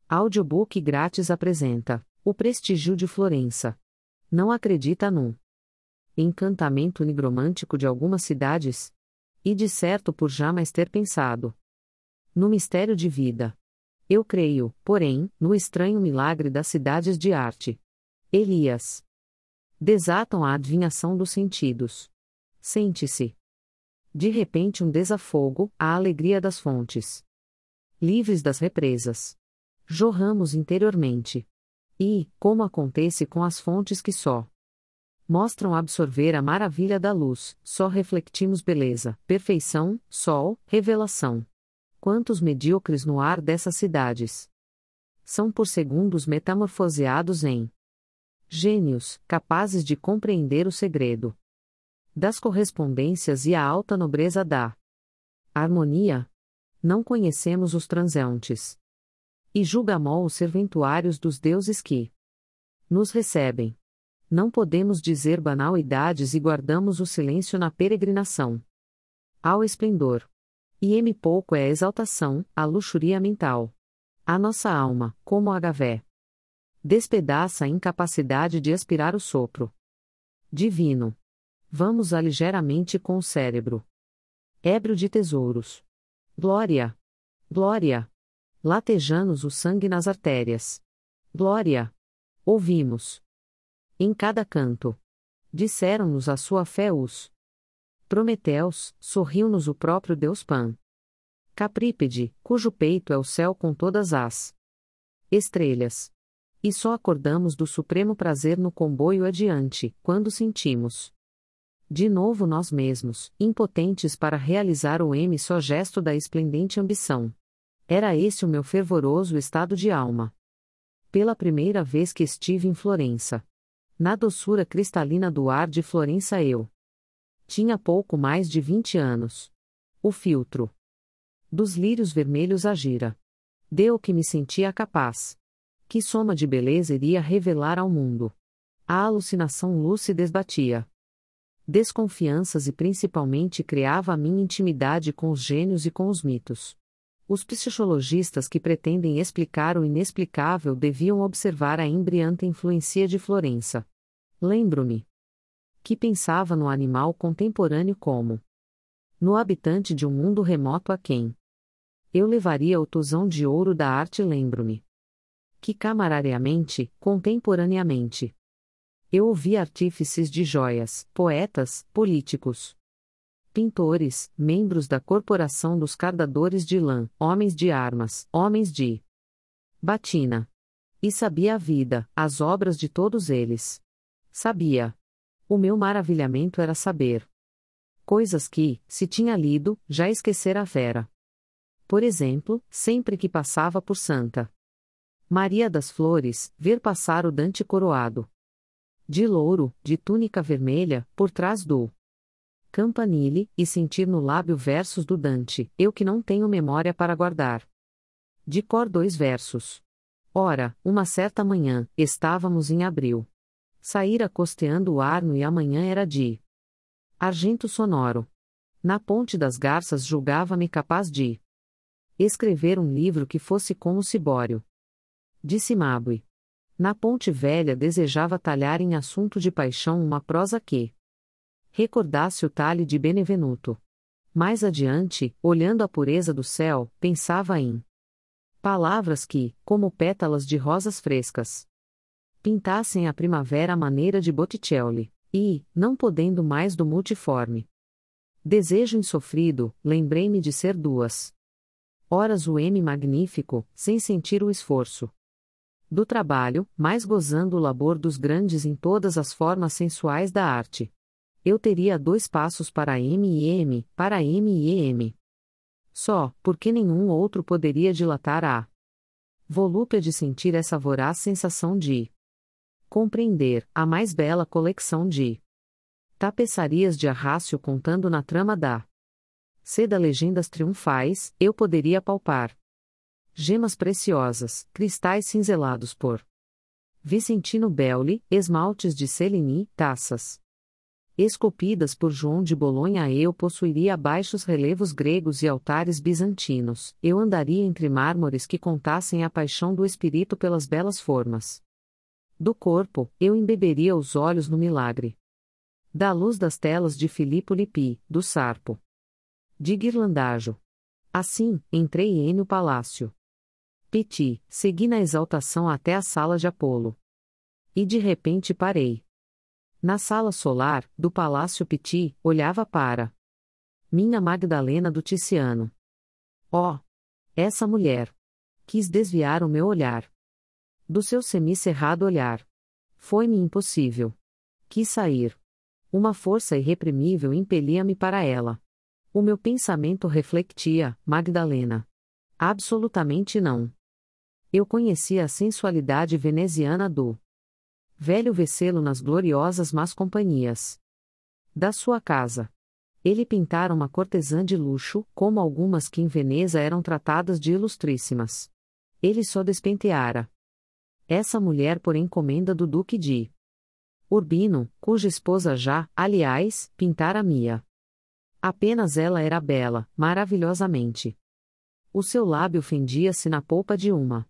Audiobook grátis apresenta O Prestígio de Florença. Não acredita num encantamento nigromântico de algumas cidades? E de certo por jamais ter pensado no mistério de vida. Eu creio, porém, no estranho milagre das cidades de arte. Elias. Desatam a adivinhação dos sentidos. Sente-se. De repente um desafogo, a alegria das fontes. Livres das represas. Jorramos interiormente. E, como acontece com as fontes que só mostram absorver a maravilha da luz, só refletimos beleza, perfeição, sol, revelação. Quantos medíocres no ar dessas cidades são por segundos metamorfoseados em gênios, capazes de compreender o segredo das correspondências e a alta nobreza da harmonia? Não conhecemos os transeuntes e julgamos os serventuários dos deuses que nos recebem. Não podemos dizer banalidades e guardamos o silêncio na peregrinação ao esplendor. E pouco é a exaltação, a luxúria mental. A nossa alma, como a gavé, despedaça a incapacidade de aspirar o sopro divino. Vamos a ligeiramente com o cérebro ébrio de tesouros. Glória! Glória! Lateja-nos o sangue nas artérias. Glória! Ouvimos. Em cada canto. Disseram-nos a sua fé os Prometeus, sorriu-nos o próprio Deus Pan. Caprípede, cujo peito é o céu com todas as estrelas. E só acordamos do supremo prazer no comboio adiante, quando sentimos de novo nós mesmos, impotentes para realizar o só gesto da esplendente ambição. Era esse o meu fervoroso estado de alma. Pela primeira vez que estive em Florença. Na doçura cristalina do ar de Florença eu tinha pouco mais de 20 anos. O filtro dos lírios vermelhos agira. Deu que me sentia capaz. Que soma de beleza iria revelar ao mundo? A alucinação lúcida esbatia desconfianças e principalmente criava a minha intimidade com os gênios e com os mitos. Os psicologistas que pretendem explicar o inexplicável deviam observar a embriante influência de Florença. Lembro-me que pensava no animal contemporâneo como no habitante de um mundo remoto a quem eu levaria o tosão de ouro da arte. Lembro-me que camarariamente, contemporaneamente, eu ouvi artífices de joias, poetas, políticos, pintores, membros da corporação dos cardadores de lã, homens de armas, homens de batina. E sabia a vida, as obras de todos eles. Sabia. O meu maravilhamento era saber coisas que, se tinha lido, já esquecera a vera. Por exemplo, sempre que passava por Santa Maria das Flores, ver passar o Dante coroado de louro, de túnica vermelha, por trás do campanile, e sentir no lábio versos do Dante, eu que não tenho memória para guardar de cor 2 versos. Ora, uma certa manhã, estávamos em abril. Saíra costeando o Arno e a manhã era de argento sonoro. Na Ponte das Garças julgava-me capaz de escrever um livro que fosse com o cibório de Cimabue. Na Ponte Velha desejava talhar em assunto de paixão uma prosa que recordasse o talhe de Benevenuto. Mais adiante, olhando a pureza do céu, pensava em palavras que, como pétalas de rosas frescas, pintassem a primavera à maneira de Botticelli, e, não podendo mais do multiforme desejo insofrido, lembrei-me de ser 2 horas o magnífico, sem sentir o esforço do trabalho, mas gozando o labor dos grandes em todas as formas sensuais da arte. Eu teria 2 passos para para M. Só, porque nenhum outro poderia dilatar a volúpia de sentir essa voraz sensação de compreender a mais bela coleção de tapeçarias de Arrácio contando na trama da seda legendas triunfais, eu poderia palpar gemas preciosas, cristais cinzelados por Vicentino Belli, esmaltes de Cellini, taças Esculpidas por João de Bolonha, eu possuiria baixos relevos gregos e altares bizantinos. Eu andaria entre mármores que contassem a paixão do espírito pelas belas formas do corpo. Eu embeberia os olhos no milagre da luz das telas de Filippo Lippi, do Sarpo de Ghirlandajo. Assim, entrei no palácio Pitti, segui na exaltação até a sala de Apolo. E de repente parei. Na sala solar, do Palácio Pitti, olhava para minha Magdalena do Ticiano. Oh! Essa mulher! Quis desviar o meu olhar do seu semicerrado olhar. Foi-me impossível. Quis sair. Uma força irreprimível impelia-me para ela. O meu pensamento refletia, Magdalena. Absolutamente não. Eu conhecia a sensualidade veneziana do velho Vecelo nas gloriosas más companhias da sua casa. Ele pintara uma cortesã de luxo, como algumas que em Veneza eram tratadas de ilustríssimas. Ele só despenteara essa mulher por encomenda do Duque de Urbino, cuja esposa já, aliás, pintara Mia. Apenas ela era bela, maravilhosamente. O seu lábio fendia-se na polpa de uma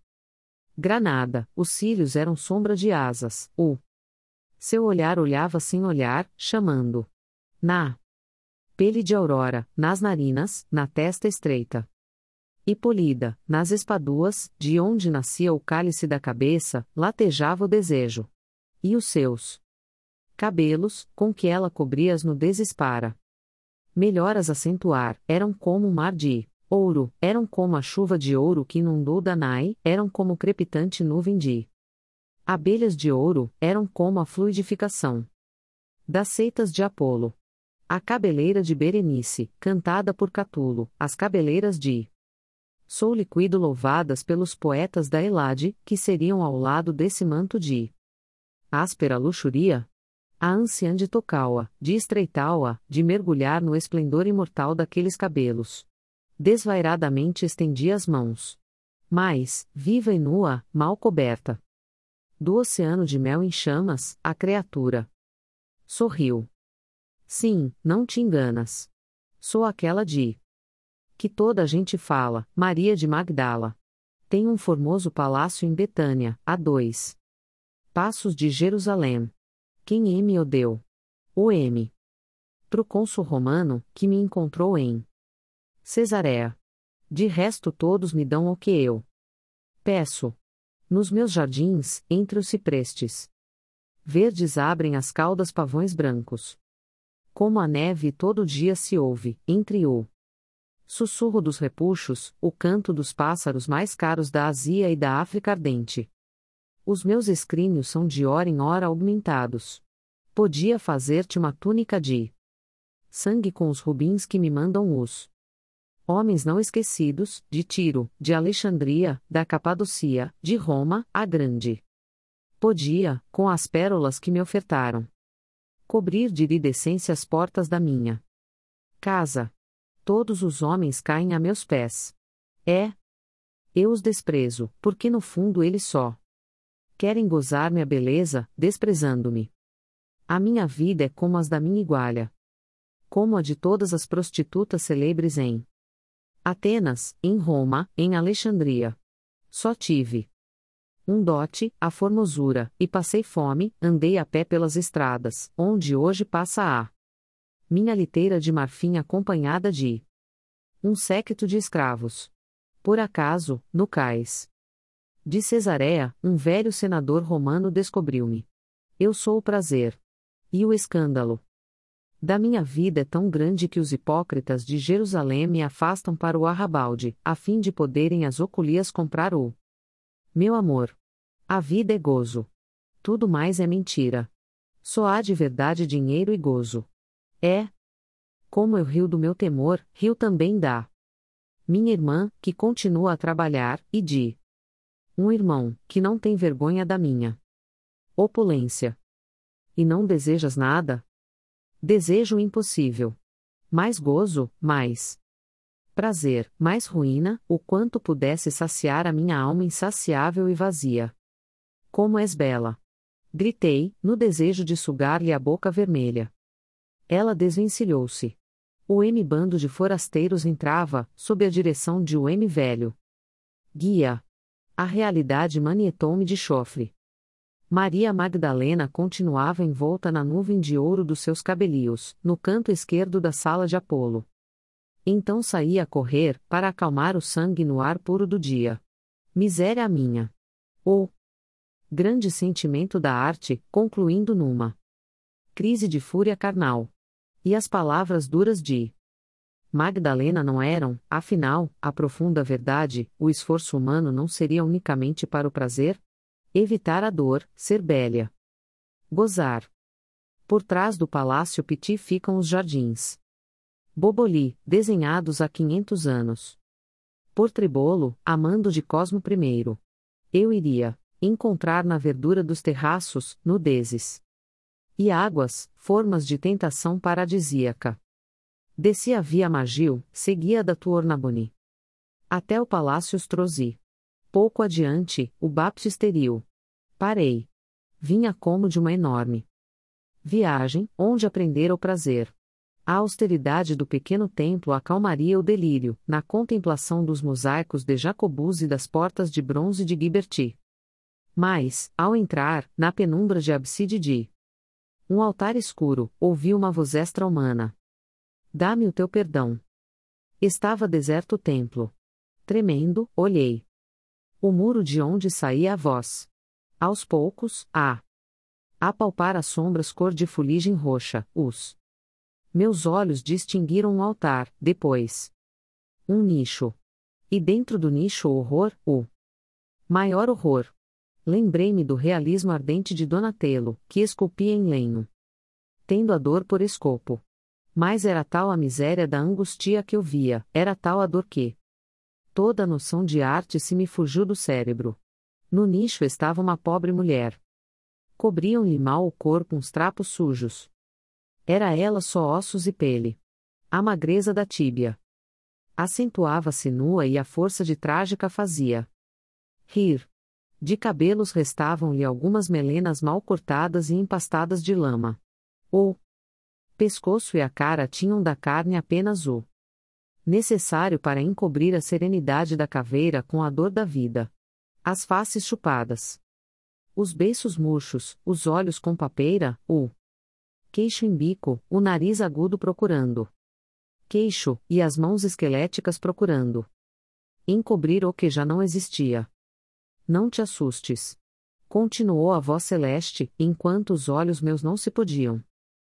granada, os cílios eram sombra de asas, o seu olhar olhava sem olhar, chamando. Na pele de aurora, nas narinas, na testa estreita e polida, nas espaduas, de onde nascia o cálice da cabeça, latejava o desejo. E os seus cabelos, com que ela cobria as nudezes para melhor as acentuar, eram como um mar de ouro, eram como a chuva de ouro que inundou Danae, eram como crepitante nuvem de abelhas de ouro, eram como a fluidificação das seitas de Apolo. A cabeleira de Berenice, cantada por Catulo, as cabeleiras de Sou Liquido louvadas pelos poetas da Elade, que seriam ao lado desse manto de áspera luxúria. A anciã de tocá-la, de estreitá-la, de mergulhar no esplendor imortal daqueles cabelos. Desvairadamente estendia as mãos. Mas, viva e nua, mal coberta do oceano de mel em chamas, a criatura sorriu. Sim, não te enganas. Sou aquela de que toda a gente fala, Maria de Magdala. Tenho um formoso palácio em Betânia, a 2 passos de Jerusalém. Quem me o deu? O M. Pro cônsul romano, que me encontrou em Cesareia. De resto todos me dão o que eu peço. Nos meus jardins, entre os ciprestes verdes abrem as caudas pavões brancos. Como a neve todo dia se ouve, entre o sussurro dos repuxos, o canto dos pássaros mais caros da Ásia e da África ardente. Os meus escrínios são de hora em hora augmentados. Podia fazer-te uma túnica de sangue com os rubins que me mandam os homens não esquecidos, de Tiro, de Alexandria, da Capadocia, de Roma, a Grande. Podia, com as pérolas que me ofertaram, cobrir de iridescência as portas da minha casa. Todos os homens caem a meus pés. Eu os desprezo, porque no fundo eles só querem gozar-me a beleza, desprezando-me. A minha vida é como as da minha igualha. Como a de todas as prostitutas celebres em Atenas, em Roma, em Alexandria. Só tive um dote, a formosura, e passei fome, andei a pé pelas estradas, onde hoje passa a minha liteira de marfim acompanhada de um séquito de escravos. Por acaso, no cais de Cesareia, um velho senador romano descobriu-me. Eu sou o prazer. E o escândalo da minha vida é tão grande que os hipócritas de Jerusalém me afastam para o arrabalde, a fim de poderem as ocolias comprar o meu amor. A vida é gozo. Tudo mais é mentira. Só há de verdade dinheiro e gozo. Como eu rio do meu temor, rio também da minha irmã, que continua a trabalhar, e de um irmão, que não tem vergonha da minha opulência. E não desejas nada? Desejo o impossível. Mais gozo, mais prazer, mais ruína, o quanto pudesse saciar a minha alma insaciável e vazia. Como és bela! Gritei, no desejo de sugar-lhe a boca vermelha. Ela desvencilhou-se. O bando de forasteiros entrava, sob a direção de o velho. Guia. A realidade manietou-me de chofre. Maria Magdalena continuava envolta na nuvem de ouro dos seus cabelios, no canto esquerdo da sala de Apolo. Então saí a correr, para acalmar o sangue no ar puro do dia. Miséria minha! Oh! Grande sentimento da arte, concluindo numa crise de fúria carnal. E as palavras duras de Magdalena não eram, afinal, a profunda verdade: o esforço humano não seria unicamente para o prazer? Evitar a dor, ser bélia. Gozar. Por trás do palácio Piti ficam os jardins Boboli, desenhados há 500 anos. Por Tribolo, amando de Cosmo I. Eu iria encontrar na verdura dos terraços, nudezes e águas, formas de tentação paradisíaca. Desci a via Magil, seguia da Tuornaboni até o Palácio Strozzi. Pouco adiante, o baptisteril. Parei. Vinha como de uma enorme viagem, onde aprendera o prazer. A austeridade do pequeno templo acalmaria o delírio, na contemplação dos mosaicos de Jacobus e das portas de bronze de Ghiberti. Mas, ao entrar, na penumbra de abside de um altar escuro, ouvi uma voz extra-humana. Dá-me o teu perdão. Estava deserto o templo. Tremendo, olhei o muro de onde saía a voz. Aos poucos, a apalpar as sombras cor de fuligem roxa, os meus olhos distinguiram um altar, depois um nicho. E dentro do nicho o horror, o maior horror. Lembrei-me do realismo ardente de Donatello, que esculpia em lenho, tendo a dor por escopo. Mas era tal a miséria da angústia que eu via, era tal a dor que toda a noção de arte se me fugiu do cérebro. No nicho estava uma pobre mulher. Cobriam-lhe mal o corpo uns trapos sujos. Era ela só ossos e pele. A magreza da tíbia acentuava-se nua e a força de trágica fazia rir. De cabelos restavam-lhe algumas melenas mal cortadas e empastadas de lama. O pescoço e a cara tinham da carne apenas o necessário para encobrir a serenidade da caveira com a dor da vida. As faces chupadas. Os beiços murchos, os olhos com papeira, o queixo em bico, o nariz agudo procurando queixo, e as mãos esqueléticas procurando encobrir o que já não existia. Não te assustes. Continuou a voz celeste, enquanto os olhos meus não se podiam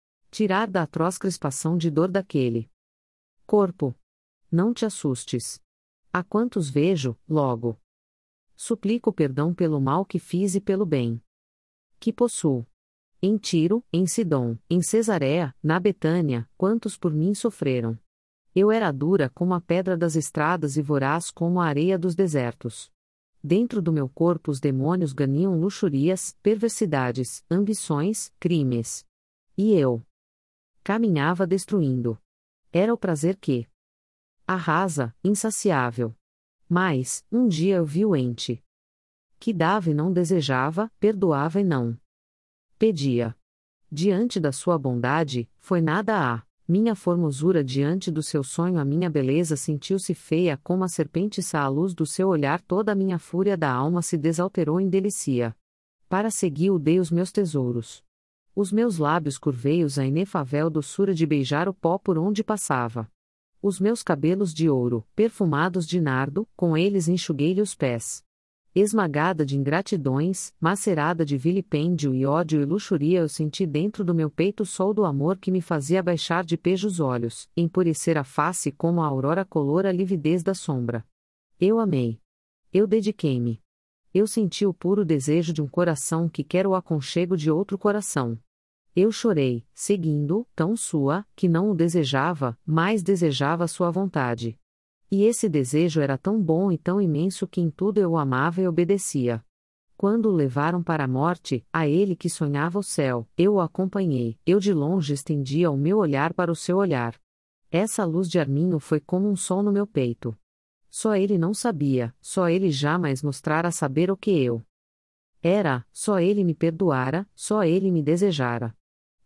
tirar da atroz crispação de dor daquele corpo. Não te assustes. A quantos vejo, logo suplico perdão pelo mal que fiz e pelo bem que possuo. Em Tiro, em Sidom, em Cesareia, na Betânia, quantos por mim sofreram. Eu era dura como a pedra das estradas e voraz como a areia dos desertos. Dentro do meu corpo os demônios ganiam luxúrias, perversidades, ambições, crimes. E eu caminhava destruindo. Era o prazer que arrasa, insaciável. Mas, um dia eu vi o ente que dava e não desejava, perdoava e não pedia. Diante da sua bondade, foi nada a minha formosura, diante do seu sonho a minha beleza sentiu-se feia como a serpente sa à luz do seu olhar toda a minha fúria da alma se desalterou em delícia. Para segui-o dei os meus tesouros. Os meus lábios curvei-os à inefável doçura de beijar o pó por onde passava. Os meus cabelos de ouro, perfumados de nardo, com eles enxuguei-lhe os pés. Esmagada de ingratidões, macerada de vilipêndio e ódio e luxúria, eu senti dentro do meu peito o sol do amor que me fazia baixar de pejo os olhos, empurecer a face como a aurora color a lividez da sombra. Eu amei. Eu dediquei-me. Eu senti o puro desejo de um coração que quer o aconchego de outro coração. Eu chorei, seguindo, tão sua, que não o desejava, mas desejava sua vontade. E esse desejo era tão bom e tão imenso que em tudo eu o amava e obedecia. Quando o levaram para a morte, a ele que sonhava o céu, eu o acompanhei, eu de longe estendia o meu olhar para o seu olhar. Essa luz de arminho foi como um sol no meu peito. Só ele não sabia, só ele jamais mostrara saber o que eu era, só ele me perdoara, só ele me desejara.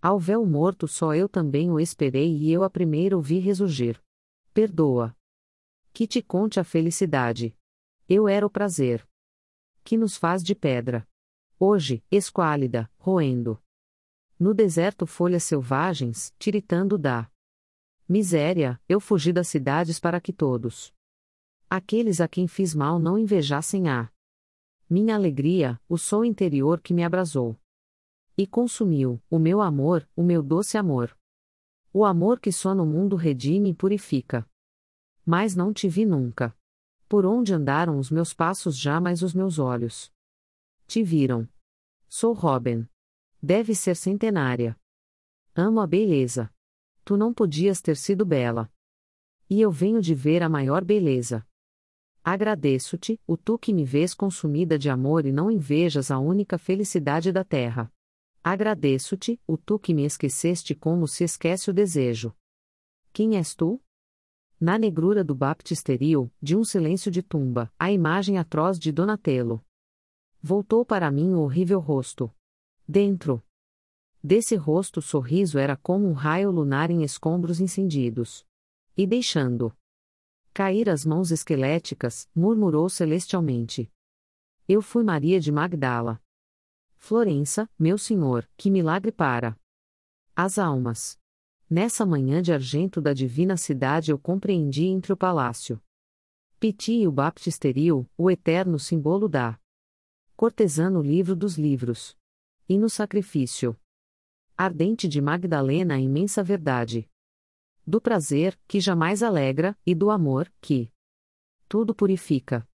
Ao véu morto só eu também o esperei e eu a primeiro o vi ressurgir. Perdoa. Que te conte a felicidade. Eu era o prazer. Que nos faz de pedra. Hoje, esquálida, roendo. No deserto folhas selvagens, tiritando dá. Miséria, eu fugi das cidades para que todos. Aqueles a quem fiz mal não invejassem a minha alegria, o sol interior que me abrasou. E consumiu, o meu amor, o meu doce amor. O amor que só no mundo redime e purifica. Mas não te vi nunca. Por onde andaram os meus passos jamais os meus olhos te viram. Sou Robin. Deve ser centenária. Amo a beleza. Tu não podias ter sido bela. E eu venho de ver a maior beleza. Agradeço-te, o tu que me vês consumida de amor e não invejas a única felicidade da terra. Agradeço-te, o tu que me esqueceste como se esquece o desejo. Quem és tu? Na negrura do baptisteril, de um silêncio de tumba, a imagem atroz de Donatello. Voltou para mim o horrível rosto. Dentro desse rosto o sorriso era como um raio lunar em escombros incendidos. E deixando cair as mãos esqueléticas, murmurou celestialmente. Eu fui Maria de Magdala. Florença, meu senhor, que milagre para as almas. Nessa manhã de argento da divina cidade eu compreendi entre o palácio Piti e o baptisteril, o eterno símbolo da cortesã no livro dos livros. E no sacrifício ardente de Magdalena a imensa verdade. Do prazer, que jamais alegra, e do amor, que tudo purifica.